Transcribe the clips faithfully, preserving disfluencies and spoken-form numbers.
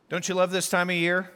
Don't you love this time of year?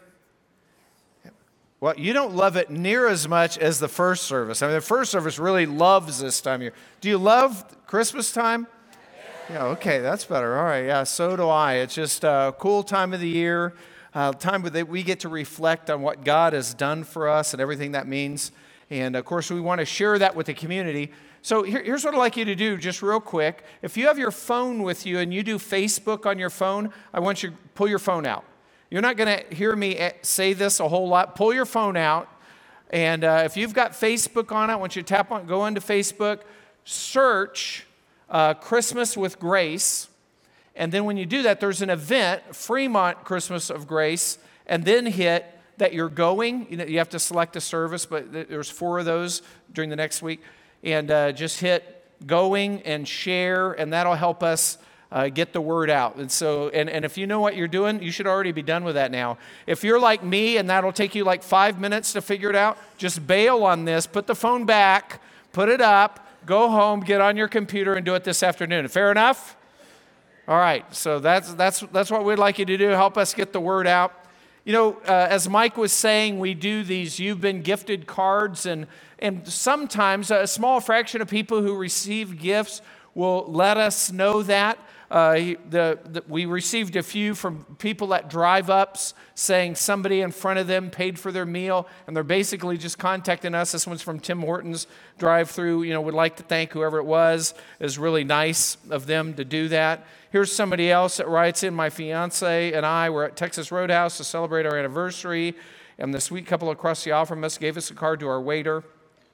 Well, you don't love it near as much as the first service. I mean, the first service really loves this time of year. Do you love Christmas time? Yeah, okay, that's better. All right, yeah, so do I. It's just a cool time of the year, uh, time that we get to reflect on what God has done for us and everything that means. And, of course, we want to share that with the community. So here, here's what I'd like you to do, just real quick. If you have your phone with you and you do Facebook on your phone, I want you to pull your phone out. You're not going to hear me say this a whole lot. Pull your phone out. And uh, if you've got Facebook on it, I want you to tap on, go into Facebook, search uh, Christmas with Grace. And then when you do that, there's an event, Fremont Christmas of Grace, and then hit that you're going. You know, you have to select a service, but there's four of those during the next week. And uh, just hit going and share, and that'll help us Uh, get the word out. And so, and, and if you know what you're doing, you should already be done with that now. If you're like me and that'll take you like five minutes to figure it out, just bail on this, put the phone back, put it up, go home, get on your computer and do it this afternoon. Fair enough? All right, so that's, that's, that's what we'd like you to do, help us get the word out. You know, uh, as Mike was saying, we do these You've Been Gifted cards, and, and sometimes a small fraction of people who receive gifts will let us know that. Uh, the, the, we received a few from people at drive-ups saying somebody in front of them paid for their meal, and they're basically just contacting us. This one's from Tim Hortons drive-through. You know, would like to thank whoever it was. It was really nice of them to do that. Here's somebody else that writes in, my fiance and I were at Texas Roadhouse to celebrate our anniversary, and the sweet couple across the aisle from us gave us a card to our waiter,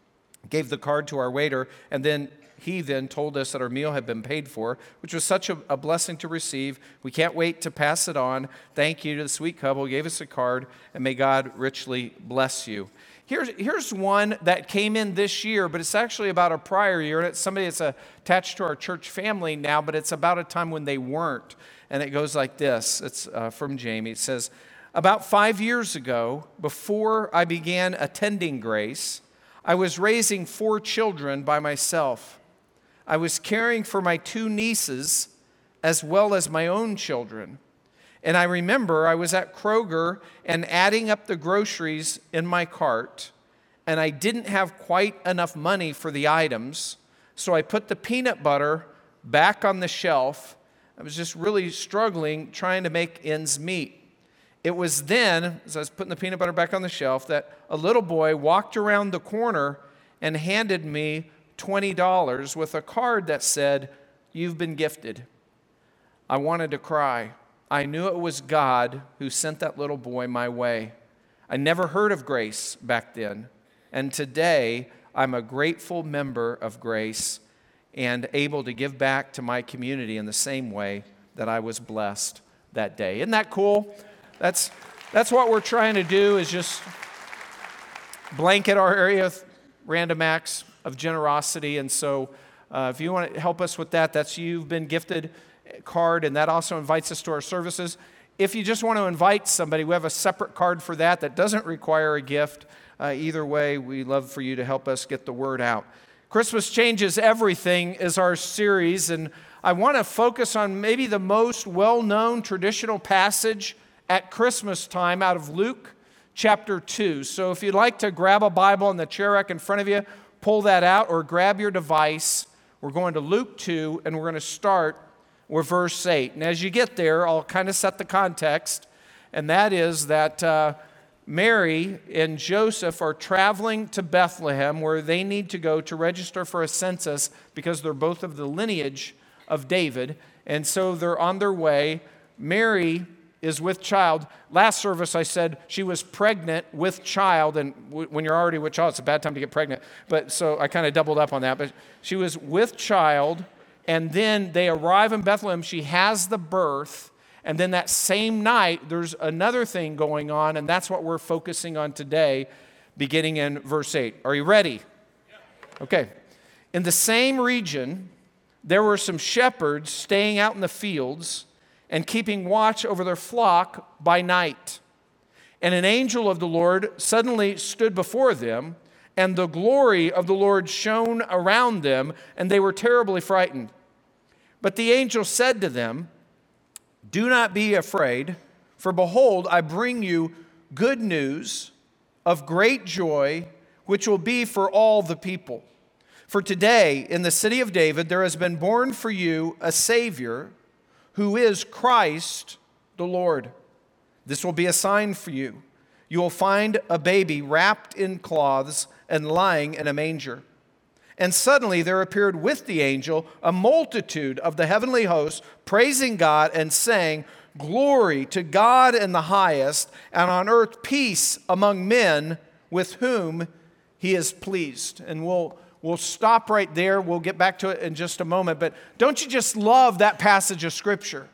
gave the card to our waiter, and then he then told us that our meal had been paid for, which was such a, a blessing to receive. We can't wait to pass it on. Thank you to the sweet couple who gave us a card, and may God richly bless you. Here's, here's one that came in this year, but it's actually about a prior year, and it's somebody that's attached to our church family now, but it's about a time when they weren't. And it goes like this. It's uh, from Jamie. It says, about five years ago, before I began attending Grace, I was raising four children by myself. I was caring for my two nieces as well as my own children. And I remember I was at Kroger and adding up the groceries in my cart, and I didn't have quite enough money for the items, so I put the peanut butter back on the shelf. I was just really struggling trying to make ends meet. It was then, as I was putting the peanut butter back on the shelf, that a little boy walked around the corner and handed me twenty dollars with a card that said, "You've been gifted." I wanted to cry. I knew it was God who sent that little boy my way. I never heard of Grace back then, and today I'm a grateful member of Grace and able to give back to my community in the same way that I was blessed that day. Isn't that cool? That's, that's what we're trying to do, is just blanket our area with random acts of generosity. And so uh, if you want to help us with that, that's You've Been Gifted card, and that also invites us to our services. If you just want to invite somebody, we have a separate card for that that doesn't require a gift. Uh, either way, we love for you to help us get the word out. Christmas Changes Everything is our series, and I want to focus on maybe the most well-known traditional passage at Christmas time out of Luke chapter two. So if you'd like to grab a Bible in the chair rack in front of you, pull that out, or grab your device. We're going to Luke two, and we're going to start with verse eight. And as you get there, I'll kind of set the context, and that is that uh, Mary and Joseph are traveling to Bethlehem, where they need to go to register for a census because they're both of the lineage of David. And so they're on their way. Mary is with child. Last service I said she was pregnant with child, and w- when you're already with child, it's a bad time to get pregnant. But so I kind of doubled up on that. But she was with child, and then they arrive in Bethlehem. She has the birth, and then that same night, there's another thing going on, and that's what we're focusing on today, beginning in verse eight. Are you ready? Okay. In the same region, there were some shepherds staying out in the fields and keeping watch over their flock by night. And an angel of the Lord suddenly stood before them, and the glory of the Lord shone around them, and they were terribly frightened. But the angel said to them, "Do not be afraid. For behold, I bring you good news of great joy, which will be for all the people. For today, in the city of David, there has been born for you a Savior, who is Christ the Lord. This will be a sign for you. You will find a baby wrapped in cloths and lying in a manger." And suddenly there appeared with the angel a multitude of the heavenly hosts, praising God and saying, "Glory to God in the highest, and on earth peace among men with whom he is pleased." And we'll we'll stop right there. We'll get back to it in just a moment. But don't you just love that passage of Scripture?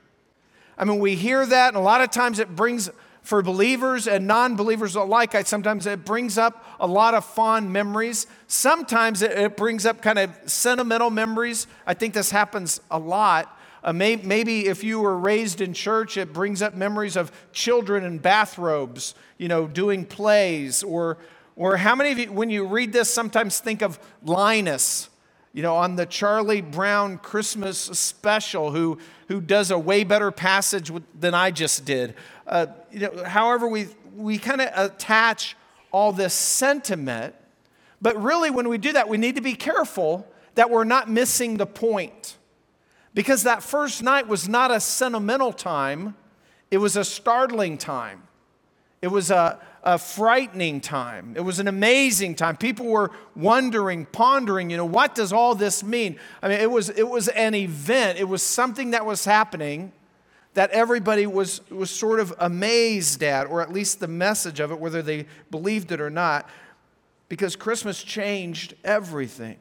I mean, we hear that, and a lot of times it brings, for believers and non-believers alike, I sometimes it brings up a lot of fond memories. Sometimes it, it brings up kind of sentimental memories. I think this happens a lot. Uh, may, maybe if you were raised in church, it brings up memories of children in bathrobes, you know, doing plays. Or, or how many of you, when you read this, sometimes think of Linus, you know, on the Charlie Brown Christmas special, who, who does a way better passage with, than I just did. Uh, you know, however, we, we kind of attach all this sentiment. But really, when we do that, we need to be careful that we're not missing the point. Because that first night was not a sentimental time. It was a startling time. It was a, a frightening time. It was an amazing time. People were wondering, pondering, you know, what does all this mean? I mean, it was, it was an event. It was something that was happening that everybody was, was sort of amazed at, or at least the message of it, whether they believed it or not, because Christmas changed everything.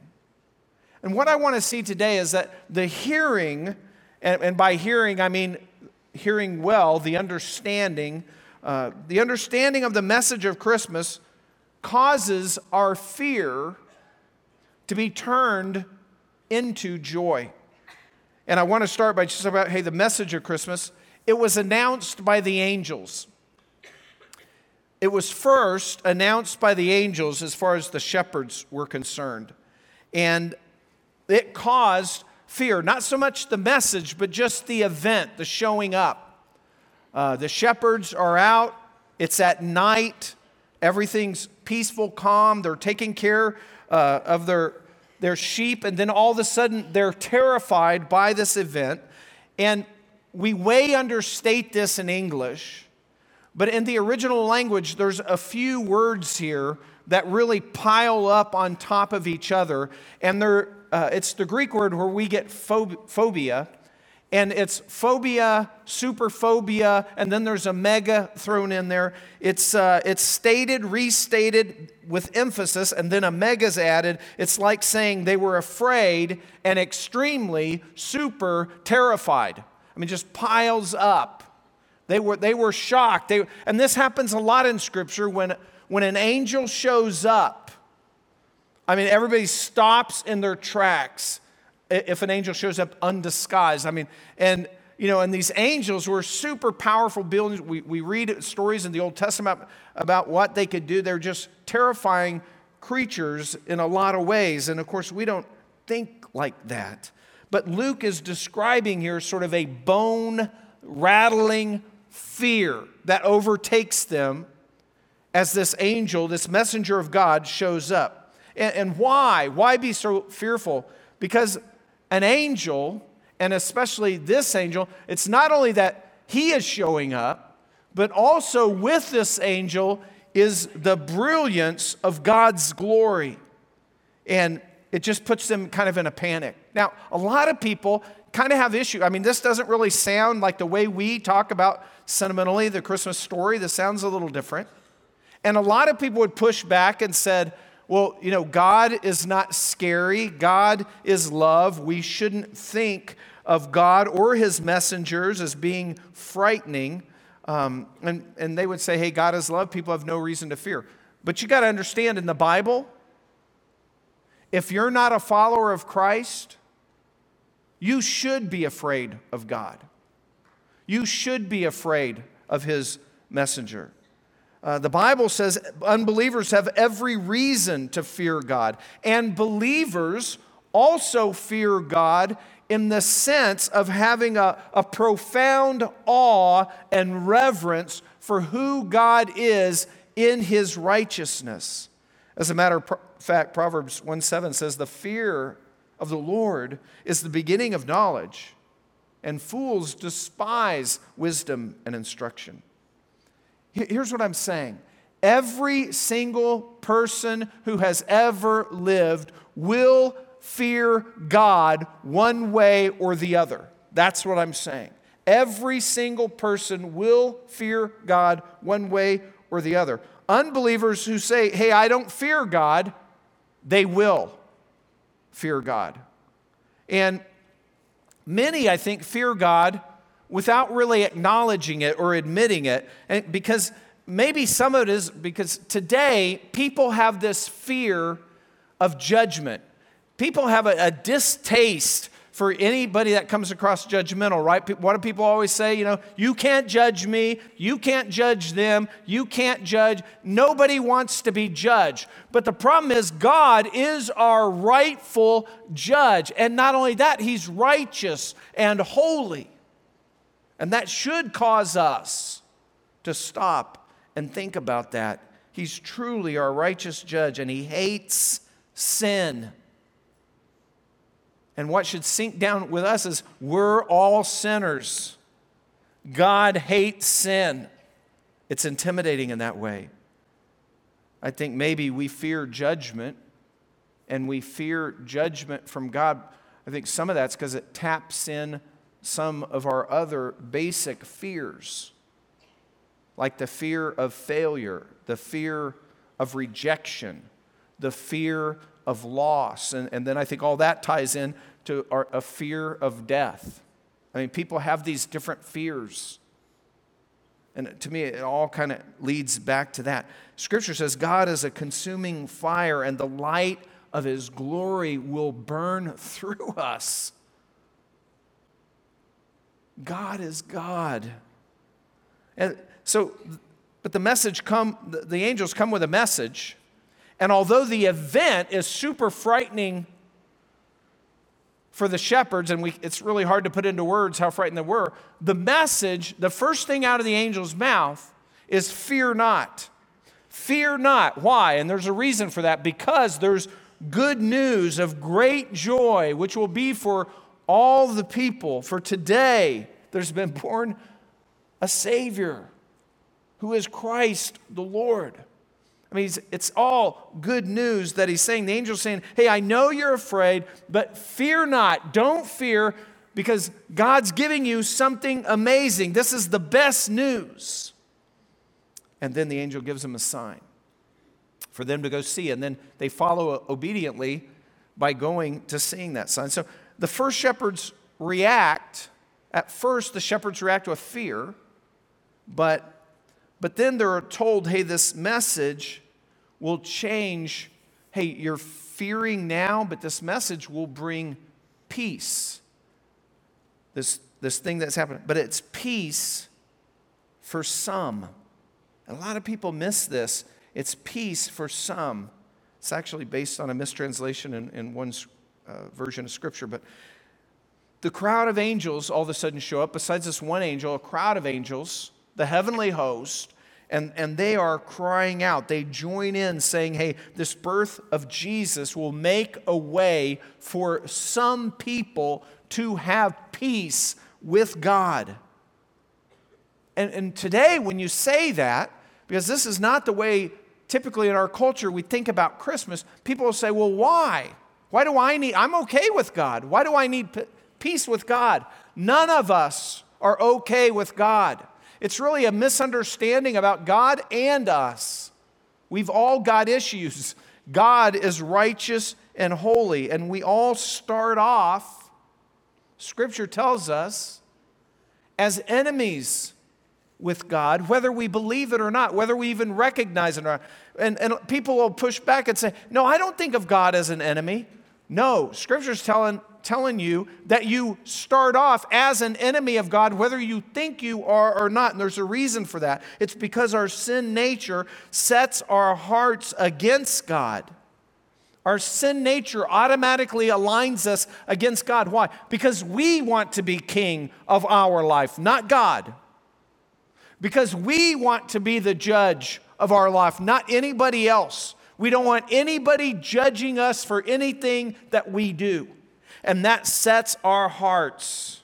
And what I want to see today is that the hearing, and, and by hearing I mean hearing well, the understanding, uh, the understanding of the message of Christmas causes our fear to be turned into joy. And I want to start by just about, hey, the message of Christmas, it was announced by the angels. It was first announced by the angels as far as the shepherds were concerned. And it caused fear, not so much the message, but just the event, the showing up. Uh, the shepherds are out. It's at night. Everything's peaceful, calm. They're taking care uh, of their, their sheep. And then all of a sudden, they're terrified by this event. And we way understate this in English. But in the original language, there's a few words here that really pile up on top of each other. And they're Uh, it's the Greek word where we get phob- phobia, and it's phobia, superphobia, and then there's a mega thrown in there. It's uh, it's stated, restated with emphasis, and then a mega's added. It's like saying they were afraid and extremely super terrified. I mean, just piles up. They were they were shocked. They, and this happens a lot in Scripture when when an angel shows up. I mean, everybody stops in their tracks if an angel shows up undisguised. I mean, and, you know, and these angels were super powerful beings. We, we read stories in the Old Testament about what they could do. They're just terrifying creatures in a lot of ways. And, of course, we don't think like that. But Luke is describing here sort of a bone-rattling fear that overtakes them as this angel, this messenger of God, shows up. And why? Why be so fearful? Because an angel, and especially this angel, it's not only that he is showing up, but also with this angel is the brilliance of God's glory. And it just puts them kind of in a panic. Now, a lot of people kind of have issue. I mean, this doesn't really sound like the way we talk about sentimentally the Christmas story. This sounds a little different. And a lot of people would push back and said, well, you know, God is not scary. God is love. We shouldn't think of God or his messengers as being frightening. Um, and, and they would say, hey, God is love. People have no reason to fear. But you got to understand, in the Bible, if you're not a follower of Christ, you should be afraid of God. You should be afraid of his messenger. Uh, the Bible says unbelievers have every reason to fear God. And believers also fear God in the sense of having a, a profound awe and reverence for who God is in his righteousness. As a matter of fact, Proverbs one seven says, the fear of the Lord is the beginning of knowledge, and fools despise wisdom and instruction. Here's what I'm saying. Every single person who has ever lived will fear God one way or the other. That's what I'm saying. Every single person will fear God one way or the other. Unbelievers who say, hey, I don't fear God, they will fear God. And many, I think, fear God without really acknowledging it or admitting it. And because maybe some of it is because today people have this fear of judgment. People have a, a distaste for anybody that comes across judgmental, right? What do people always say? You know, you can't judge me. You can't judge them. You can't judge. Nobody wants to be judged. But the problem is God is our rightful judge. And not only that, he's righteous and holy. And that should cause us to stop and think about that. He's truly our righteous judge, and he hates sin. And what should sink down with us is we're all sinners. God hates sin. It's intimidating in that way. I think maybe we fear judgment, and we fear judgment from God. I think some of that's because it taps in some of our other basic fears, like the fear of failure, the fear of rejection, the fear of loss. And, and then I think all that ties in to our, a fear of death. I mean, people have these different fears. And to me, it all kind of leads back to that. Scripture says God is a consuming fire, and the light of his glory will burn through us. God is God. And so, but the message come, the, the angels come with a message. And although the event is super frightening for the shepherds, and we, it's really hard to put into words how frightened they were, the message, the first thing out of the angel's mouth is fear not. Fear not. Why? And there's a reason for that. Because there's good news of great joy, which will be for all the people. For today, there's been born a Savior who is Christ the Lord. I mean, it's all good news that he's saying. The angel's saying, hey, I know you're afraid, but fear not. Don't fear, because God's giving you something amazing. This is the best news. And then the angel gives them a sign for them to go see. And then they follow obediently by going to seeing that sign. So the first shepherds react. At first, the shepherds react with fear, but, but then they're told, hey, this message will change. Hey, you're fearing now, but this message will bring peace. This, this thing that's happening. But it's peace for some. A lot of people miss this. It's peace for some. It's actually based on a mistranslation in, in one uh, version of Scripture. But the crowd of angels all of a sudden show up. Besides this one angel, a crowd of angels, the heavenly host, And, and they are crying out. They join in saying, hey, this birth of Jesus will make a way for some people to have peace with God. And, and today, when you say that, because this is not the way typically in our culture we think about Christmas, people will say, well, why? Why do I need, I'm okay with God. Why do I need p- peace with God? None of us are okay with God. It's really a misunderstanding about God and us. We've all got issues. God is righteous and holy, and we all start off, Scripture tells us, as enemies with God, whether we believe it or not, whether we even recognize it or not. And, and people will push back and say, no, I don't think of God as an enemy. No, Scripture's telling telling you that you start off as an enemy of God, whether you think you are or not. And there's a reason for that. It's because our sin nature sets our hearts against God. Our sin nature automatically aligns us against God. Why? Because we want to be king of our life, not God. Because we want to be the judge of our life, not anybody else. We don't want anybody judging us for anything that we do. And that sets our hearts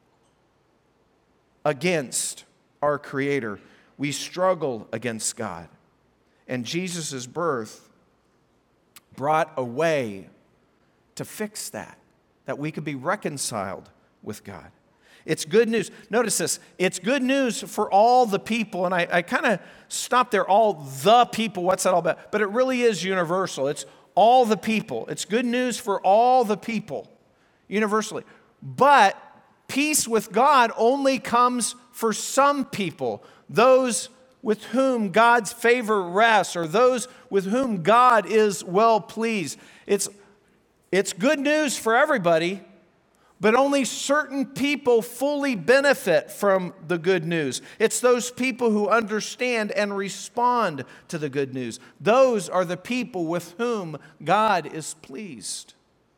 against our Creator. We struggle against God. And Jesus' birth brought a way to fix that, that we could be reconciled with God. It's good news. Notice this. It's good news for all the people. And I, I kind of stopped there, all the people. What's that all about? But it really is universal. It's all the people. It's good news for all the people, universally. But peace with God only comes for some people, those with whom God's favor rests, or those with whom God is well pleased. It's, it's good news for everybody, but only certain people fully benefit from the good news. It's those people who understand and respond to the good news. Those are the people with whom God is pleased.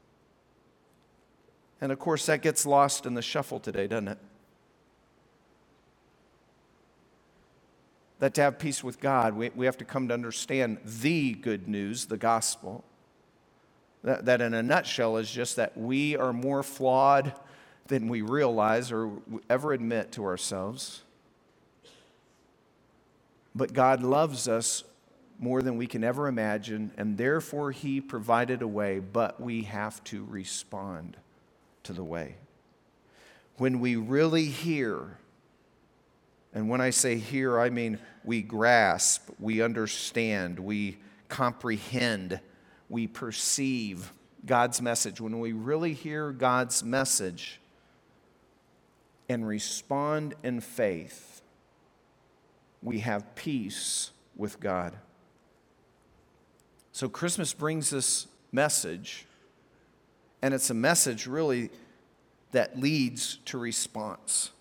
And of course, that gets lost in the shuffle today, doesn't it? That to have peace with God, we, we have to come to understand the good news, the gospel. That, that in a nutshell is just that we are more flawed than we realize or ever admit to ourselves. But God loves us more than we can ever imagine, and therefore He provided a way, but we have to respond to the way. When we really hear, and when I say hear, I mean we grasp, we understand, we comprehend, we perceive God's message. When we really hear God's message and respond in faith, we have peace with God. So Christmas brings this message, and it's a message really that leads to response.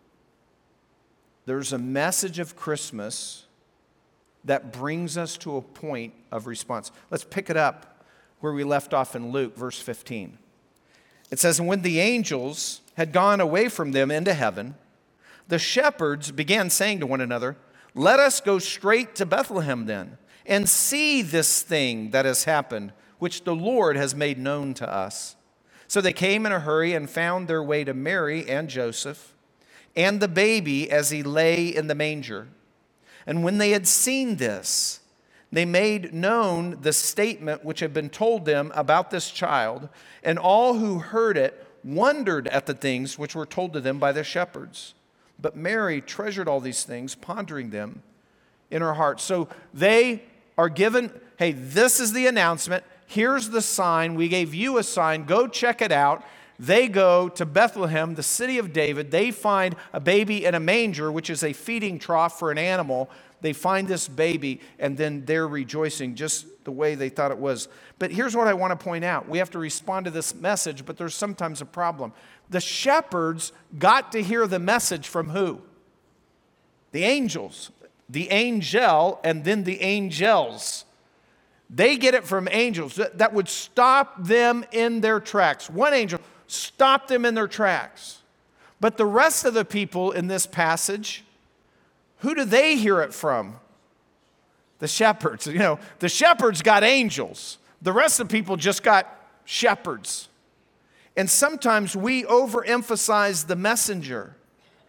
There's a message of Christmas that brings us to a point of response. Let's pick it up where we left off in Luke, verse fifteen. It says, "And when the angels had gone away from them into heaven, the shepherds began saying to one another, 'Let us go straight to Bethlehem then, and see this thing that has happened, which the Lord has made known to us.' So they came in a hurry and found their way to Mary and Joseph, and the baby as he lay in the manger. And when they had seen this, they made known the statement which had been told them about this child, and all who heard it wondered at the things which were told to them by the shepherds. But Mary treasured all these things, pondering them in her heart." So they are given, hey, this is the announcement. Here's the sign. We gave you a sign. Go check it out. They go to Bethlehem, the city of David. They find a baby in a manger, which is a feeding trough for an animal. They find this baby, and then they're rejoicing just the way they thought it was. But here's what I want to point out. We have to respond to this message, but there's sometimes a problem. The shepherds got to hear the message from who? The angels. The angel, and then the angels. They get it from angels. That would stop them in their tracks. One angel stopped them in their tracks. But the rest of the people in this passage, who do they hear it from? The shepherds. You know, the shepherds got angels. The rest of the people just got shepherds. And sometimes we overemphasize the messenger.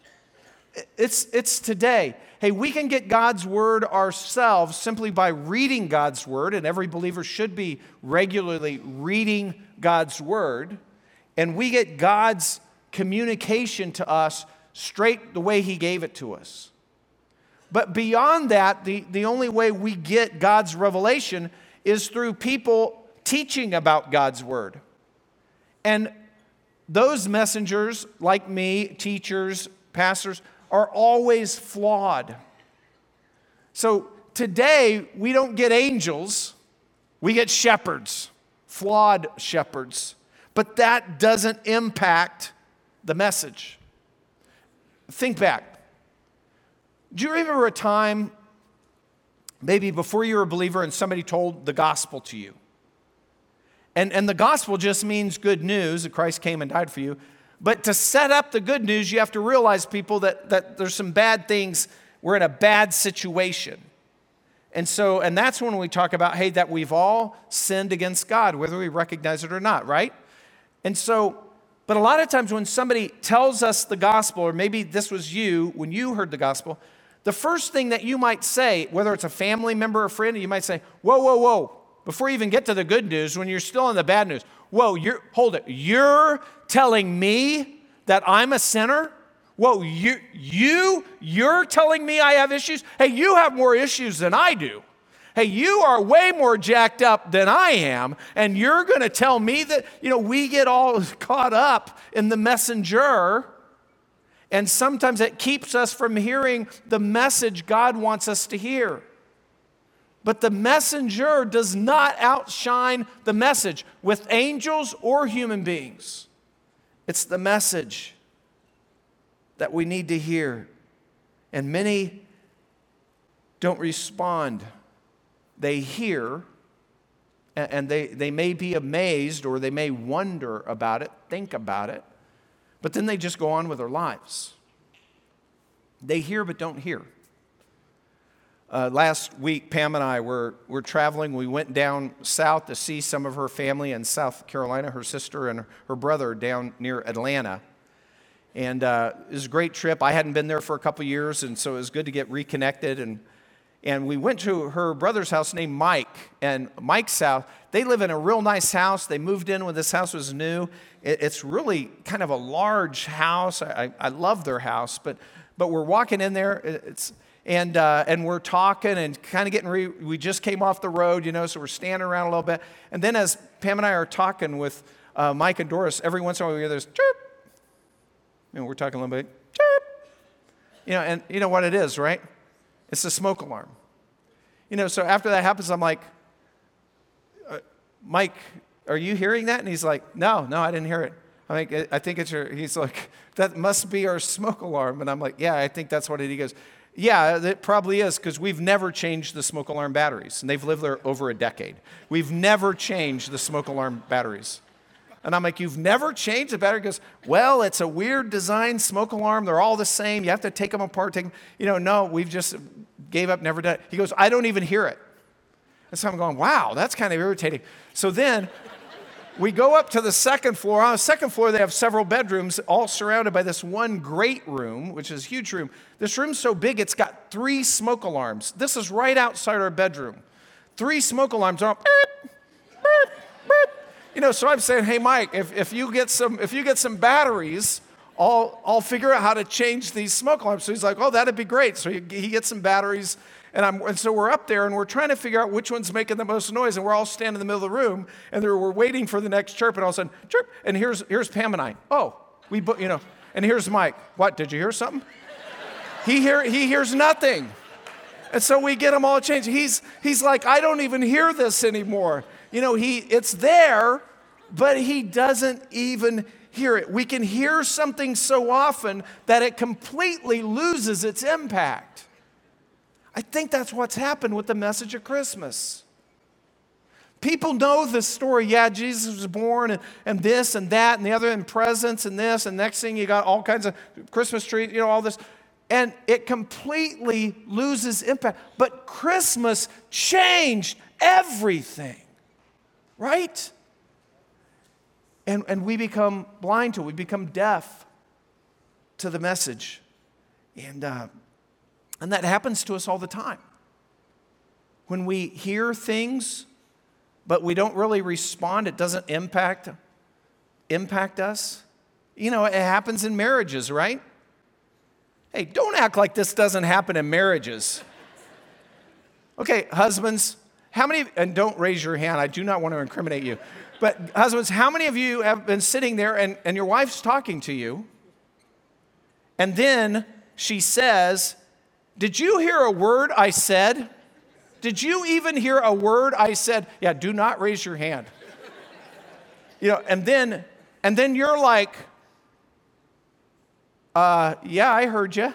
It's, it's today. Hey, we can get God's word ourselves simply by reading God's word, and every believer should be regularly reading God's word. And we get God's communication to us straight the way He gave it to us. But beyond that, the, the only way we get God's revelation is through people teaching about God's word. And those messengers, like me, teachers, pastors, are always flawed. So today, we don't get angels, we get shepherds, flawed shepherds. But that doesn't impact the message. Think back. Do you remember a time, maybe before you were a believer, and somebody told the gospel to you? And, and the gospel just means good news that Christ came and died for you. But to set up the good news, you have to realize, people, that, that there's some bad things. We're in a bad situation. And so, and that's when we talk about, hey, that we've all sinned against God, whether we recognize it or not, right? And so, but a lot of times when somebody tells us the gospel, or maybe this was you, when you heard the gospel, the first thing that you might say, whether it's a family member or friend, you might say, whoa, whoa, whoa. Before you even get to the good news, when you're still in the bad news, whoa, you're, hold it. You're telling me that I'm a sinner? Whoa, you, you, you're telling me I have issues? Hey, you have more issues than I do. Hey, you are way more jacked up than I am, and you're going to tell me that, you know, we get all caught up in the messenger, and sometimes it keeps us from hearing the message God wants us to hear. But the messenger does not outshine the message with angels or human beings. It's the message that we need to hear. And many don't respond. They hear, and they, they may be amazed, or they may wonder about it, think about it, but then they just go on with their lives. They hear but don't hear. Uh, last week, Pam and I were, were traveling. We went down south to see some of her family in South Carolina, her sister and her brother down near Atlanta. And uh, it was a great trip. I hadn't been there for a couple years, and so it was good to get reconnected. And, and we went to her brother's house named Mike. And Mike's house, they live in a real nice house. They moved in when this house was new. It, it's really kind of a large house. I, I love their house, but but we're walking in there. It's And uh, and we're talking and kind of getting, re- we just came off the road, you know, so we're standing around a little bit. And then as Pam and I are talking with uh, Mike and Doris, every once in a while we hear this chirp. You know, we're talking a little bit, chirp. You know, and you know what it is, right? It's the smoke alarm. You know, so after that happens, I'm like, uh, Mike, are you hearing that? And he's like, no, no, I didn't hear it. I'm like, I think it's your, he's like, that must be our smoke alarm. And I'm like, yeah, I think that's what it is. He goes, yeah, it probably is, because we've never changed the smoke alarm batteries, and they've lived there over a decade. We've never changed the smoke alarm batteries. And I'm like, you've never changed the battery? He goes, well, it's a weird design smoke alarm. They're all the same. You have to take them apart. Take them. You know, no, we've just gave up, never done it. He goes, I don't even hear it. And so I'm going, wow, that's kind of irritating. So then we go up to the second floor. On the second floor, they have several bedrooms, all surrounded by this one great room, which is a huge room. This room's so big, it's got three smoke alarms. This is right outside our bedroom. Three smoke alarms are all, beep, beep, beep. You know, so I'm saying, hey, Mike, if, if you get some if you get some batteries, I'll, I'll figure out how to change these smoke alarms. So he's like, oh, that'd be great. So he, he gets some batteries. And, I'm, and so we're up there, and we're trying to figure out which one's making the most noise. And we're all standing in the middle of the room, and we're waiting for the next chirp. And all of a sudden, chirp. And here's here's Pam and I. Oh, we, you know. And here's Mike. What? Did you hear something? he hear he hears nothing. And so we get him all changed. He's he's like, I don't even hear this anymore. You know, he it's there, but he doesn't even hear it. We can hear something so often that it completely loses its impact. I think that's what's happened with the message of Christmas. People know this story. Yeah, Jesus was born, and, and this and that and the other, and presents and this, and next thing you got all kinds of Christmas trees, you know, all this. And it completely loses impact. But Christmas changed everything, right? And, and we become blind to it. We become deaf to the message. And uh, And that happens to us all the time. When we hear things, but we don't really respond, it doesn't impact, impact us. You know, it happens in marriages, right? Hey, don't act like this doesn't happen in marriages. Okay, husbands, how many, and don't raise your hand, I do not want to incriminate you, but husbands, how many of you have been sitting there and, and your wife's talking to you, and then she says, did you hear a word I said? Did you even hear a word I said? Yeah, do not raise your hand. You know, and then and then you're like, uh, yeah, I heard you.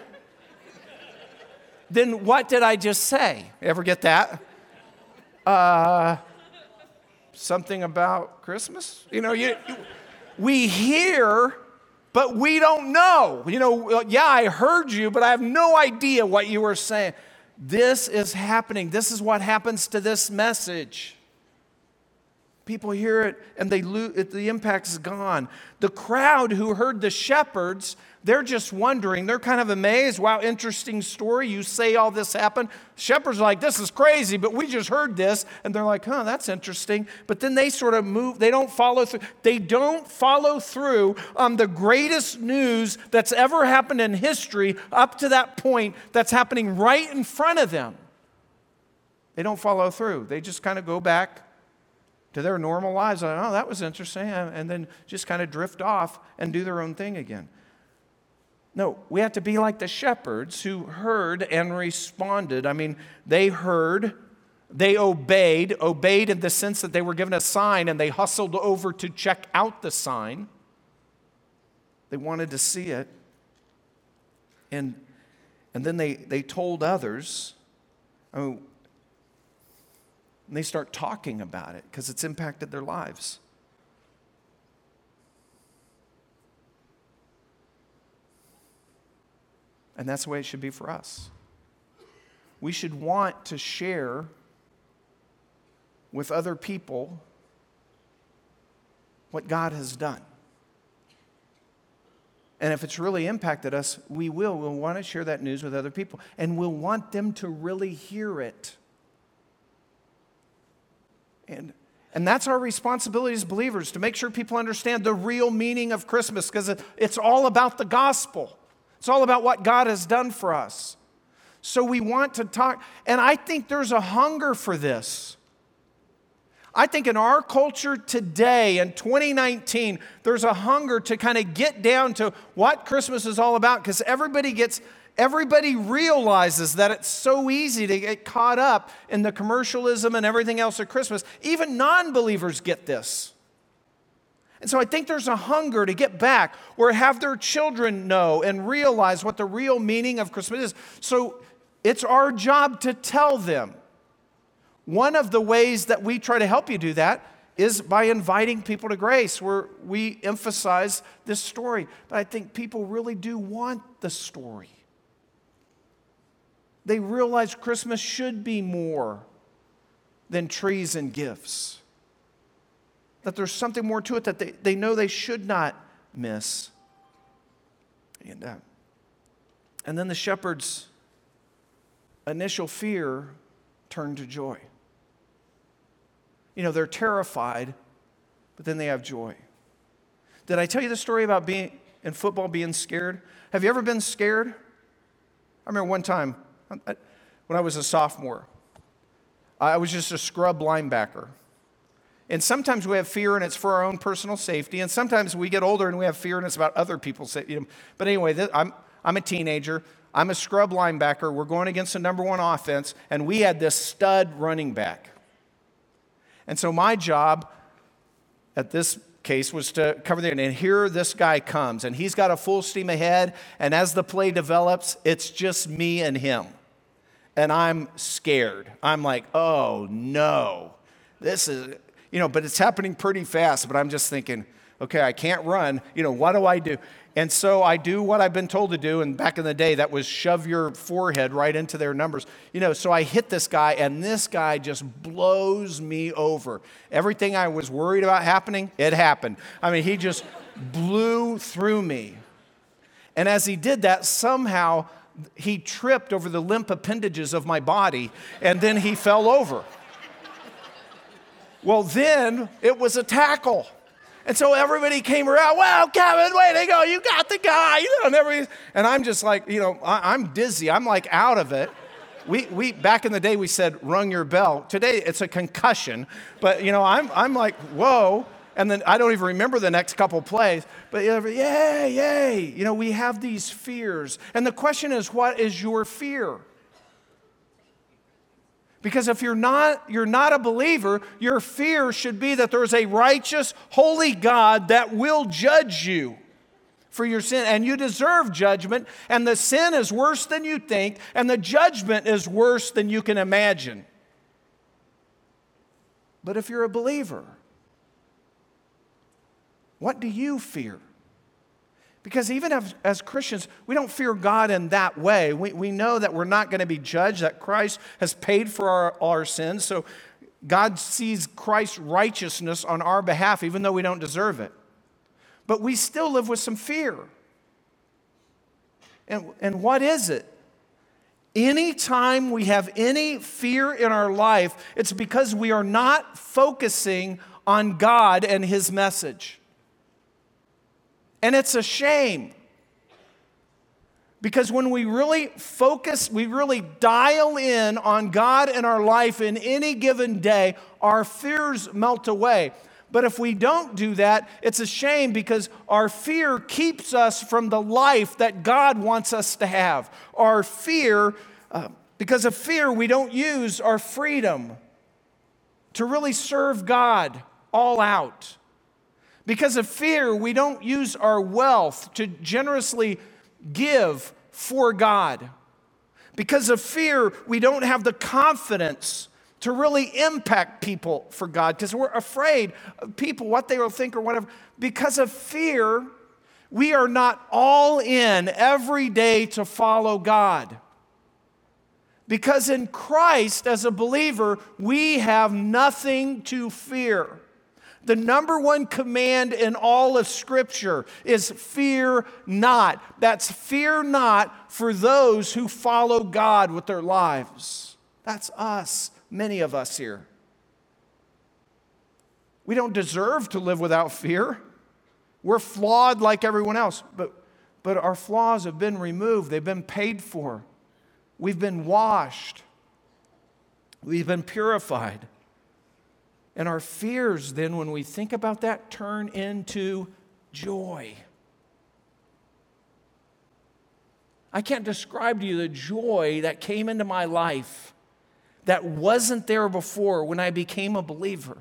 Then what did I just say? Ever get that? Uh, something about Christmas? You know, you, we hear, but we don't know. You know, yeah, I heard you, but I have no idea what you were saying. This is happening. This is what happens to this message. People hear it and they lose, the impact is gone. The crowd who heard the shepherds, they're just wondering. They're kind of amazed. Wow, interesting story. You say all this happened. Shepherds are like, this is crazy, but we just heard this. And they're like, huh, that's interesting. But then they sort of move. They don't follow through. They don't follow through on the greatest news that's ever happened in history up to that point that's happening right in front of them. They don't follow through. They just kind of go back to their normal lives. Like, oh, that was interesting. And then just kind of drift off and do their own thing again. No, we have to be like the shepherds who heard and responded. I mean, they heard, they obeyed, obeyed in the sense that they were given a sign and they hustled over to check out the sign. They wanted to see it. And, and then they, they told others. I mean, and they start talking about it because it's impacted their lives. And that's the way it should be for us. We should want to share with other people what God has done. And if it's really impacted us, we will. We'll want to share that news with other people. And we'll want them to really hear it. And, and that's our responsibility as believers, to make sure people understand the real meaning of Christmas, because it, it's all about the gospel. It's all about what God has done for us. So we want to talk, and I think there's a hunger for this. I think in our culture today, in twenty nineteen, there's a hunger to kind of get down to what Christmas is all about, because everybody gets, everybody realizes that it's so easy to get caught up in the commercialism and everything else of Christmas. Even non-believers get this. And so I think there's a hunger to get back or have their children know and realize what the real meaning of Christmas is. So it's our job to tell them. One of the ways that we try to help you do that is by inviting people to Grace, where we emphasize this story. But I think people really do want the story. They realize Christmas should be more than trees and gifts. That there's something more to it that they, they know they should not miss. And, uh, and then the shepherds' initial fear turned to joy. You know, they're terrified, but then they have joy. Did I tell you the story about being in football, being scared? Have you ever been scared? I remember one time when I was a sophomore, I was just a scrub linebacker. And sometimes we have fear and it's for our own personal safety. And sometimes we get older and we have fear and it's about other people's safety. But anyway, this, I'm, I'm a teenager. I'm a scrub linebacker. We're going against the number one offense. And we had this stud running back. And so my job at this case was to cover the end. And here this guy comes. And he's got a full steam ahead. And as the play develops, it's just me and him. And I'm scared. I'm like, oh no. This is... You know, but it's happening pretty fast, but I'm just thinking, okay, I can't run. You know, what do I do? And so I do what I've been told to do, and back in the day, that was shove your forehead right into their numbers. You know, so I hit this guy, and this guy just blows me over. Everything I was worried about happening, it happened. I mean, he just blew through me. And as he did that, somehow he tripped over the limp appendages of my body, and then he fell over. Well, then it was a tackle. And so everybody came around, well, Kevin, way to go, you got the guy. You know, and, everybody, and I'm just like, you know, I, I'm dizzy. I'm like out of it. We, we back in the day, we said, rung your bell. Today, it's a concussion. But, you know, I'm, I'm like, whoa. And then I don't even remember the next couple plays. But yay, yay. You know, we have these fears. And the question is, what is your fear? Because if you're not, you're not a believer, your fear should be that there's a righteous, holy God that will judge you for your sin. And you deserve judgment. And the sin is worse than you think. And the judgment is worse than you can imagine. But if you're a believer, what do you fear? Because even as, as Christians, we don't fear God in that way. We, we know that we're not going to be judged, that Christ has paid for our, our sins. So God sees Christ's righteousness on our behalf, even though we don't deserve it. But we still live with some fear. And, and what is it? Anytime we have any fear in our life, it's because we are not focusing on God and His message. And it's a shame. Because when we really focus, we really dial in on God in our life in any given day, our fears melt away. But if we don't do that, it's a shame because our fear keeps us from the life that God wants us to have. Our fear, uh, because of fear, we don't use our freedom to really serve God all out. Because of fear, we don't use our wealth to generously give for God. Because of fear, we don't have the confidence to really impact people for God because we're afraid of people, what they will think or whatever. Because of fear, we are not all in every day to follow God. Because in Christ, as a believer, we have nothing to fear. The number one command in all of Scripture is fear not. That's fear not for those who follow God with their lives. That's us, many of us here. We don't deserve to live without fear. We're flawed like everyone else, but, but our flaws have been removed. They've been paid for. We've been washed. We've been purified. And our fears then, when we think about that, turn into joy. I can't describe to you the joy that came into my life that wasn't there before when I became a believer.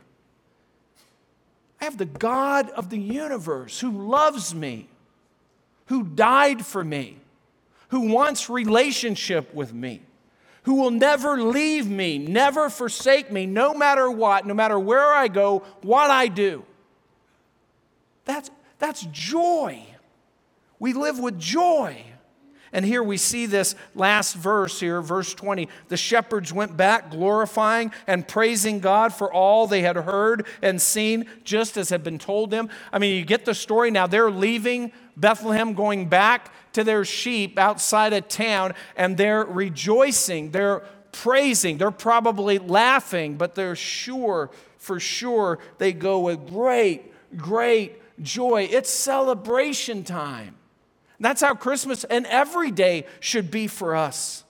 I have the God of the universe who loves me, who died for me, who wants relationship with me, who will never leave me, never forsake me, no matter what, no matter where I go, what I do. That's, that's joy. We live with joy. And here we see this last verse here, verse twenty. The shepherds went back glorifying and praising God for all they had heard and seen, just as had been told them. I mean, you get the story now. They're leaving Bethlehem, going back to their sheep outside of town, and they're rejoicing. They're praising. They're probably laughing, but they're sure, for sure, they go with great, great joy. It's celebration time. That's how Christmas and every day should be for us.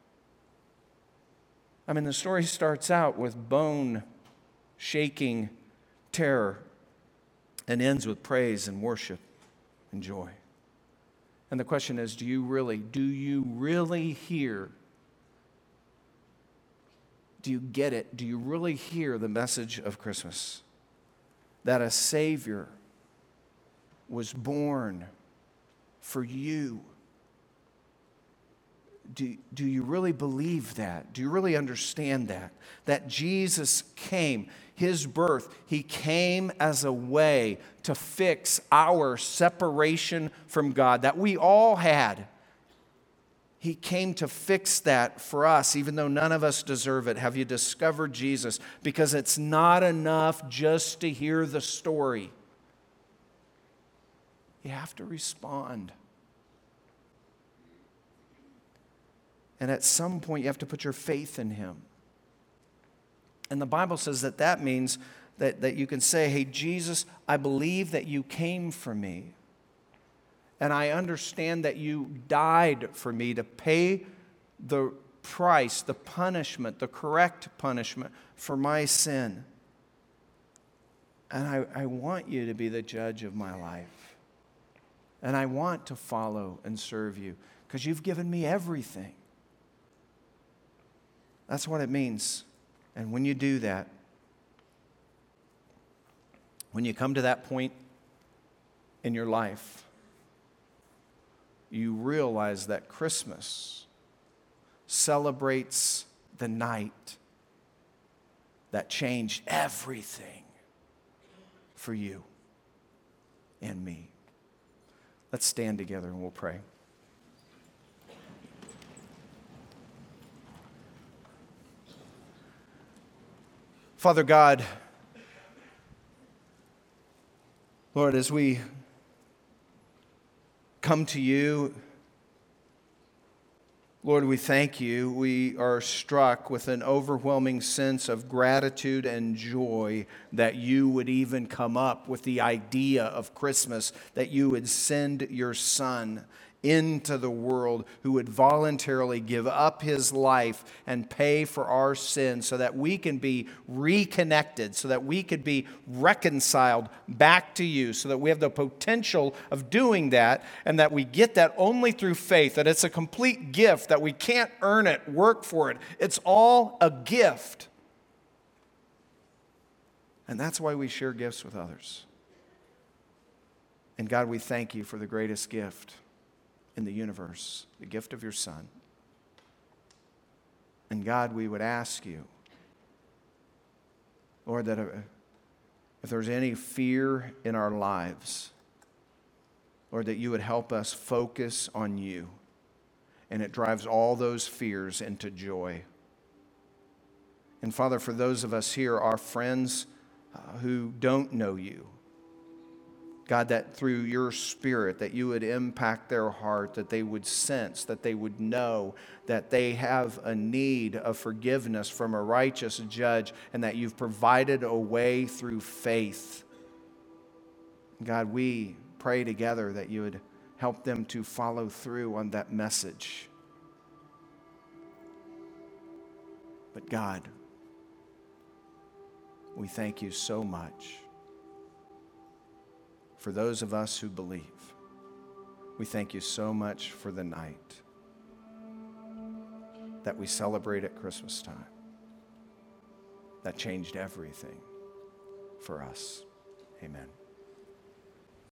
I mean, the story starts out with bone-shaking terror and ends with praise and worship and joy. And the question is, do you really, do you really hear? Do you get it? Do you really hear the message of Christmas? That a Savior was born for you. Do, do you really believe that? Do you really understand that? That Jesus came, His birth, He came as a way to fix our separation from God that we all had. He came to fix that for us, even though none of us deserve it. Have you discovered Jesus? Because it's not enough just to hear the story. You have to respond. And at some point, you have to put your faith in Him. And the Bible says that that means that, that you can say, hey, Jesus, I believe that you came for me. And I understand that you died for me to pay the price, the punishment, the correct punishment for my sin. And I, I want you to be the judge of my life. And I want to follow and serve you because you've given me everything. That's what it means. And when you do that, when you come to that point in your life, you realize that Christmas celebrates the night that changed everything for you and me. Let's stand together and we'll pray. Father God, Lord, as we come to you, Lord, we thank you. We are struck with an overwhelming sense of gratitude and joy that you would even come up with the idea of Christmas, that you would send your Son into the world who would voluntarily give up his life and pay for our sins so that we can be reconnected, so that we could be reconciled back to you, so that we have the potential of doing that, and that we get that only through faith, that it's a complete gift, that we can't earn it, work for it. It's all a gift. And that's why we share gifts with others. And God, we thank you for the greatest gift in the universe, the gift of your Son. And God, we would ask you, Lord, that if there's any fear in our lives, Lord, that you would help us focus on you, and it drives all those fears into joy. And Father, for those of us here, our friends uh, who don't know you, God, that through your Spirit, that you would impact their heart, that they would sense, that they would know that they have a need of forgiveness from a righteous judge, and that you've provided a way through faith. God, we pray together that you would help them to follow through on that message. But God, we thank you so much for those of us who believe. We thank you so much for the night that we celebrate at Christmas time. That changed everything for us. Amen.